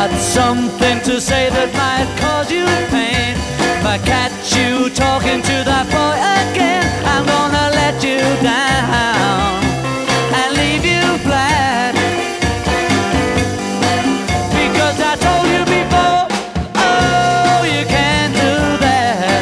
got something to say that might cause you pain. If I catch you talking to that boy again, I'm gonna let you down and leave you flat. Because I told you before, oh, you can't do that.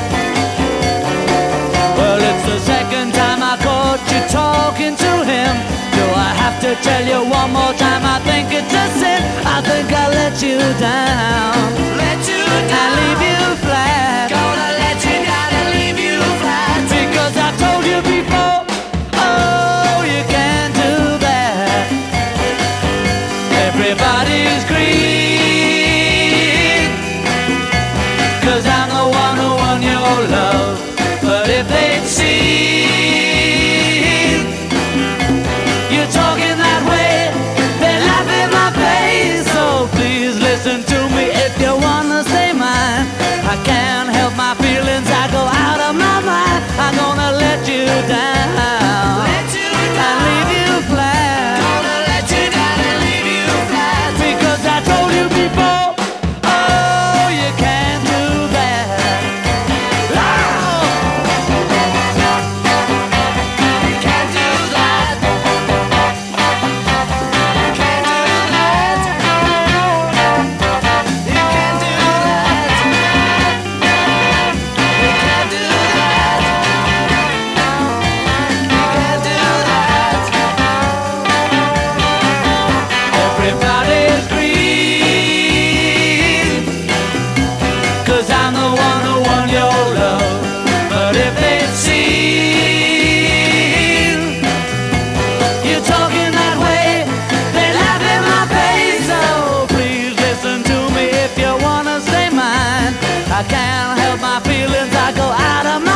Well, it's the second time I caught you talking to him. Do I have to tell you one more time? I think it's a sin. I think I let you down, and leave you flat. Gonna let you down and leave you flat. Because I told you before, oh, you can't do that. Everybody's green, 'cause I'm the one who won your love. But if they'd seen you talking that way, they'd laugh in my face. So please listen to me if you wanna stay mine. I can't help my feelings, I go out of my mind. I'm gonna let you down, and leave you flat. Gonna let you down and leave you flat. Because I told you before, oh, you can't do that. Oh! You can't do that. You can't do that. You can't do that. You can't do that. You can't do that. Everybody's green, 'cause I'm the one who won your love. But if they'd seen you talking that way, they'd laugh in my face. So please listen to me if you wanna stay mine. I can't help my feelings, I go out of my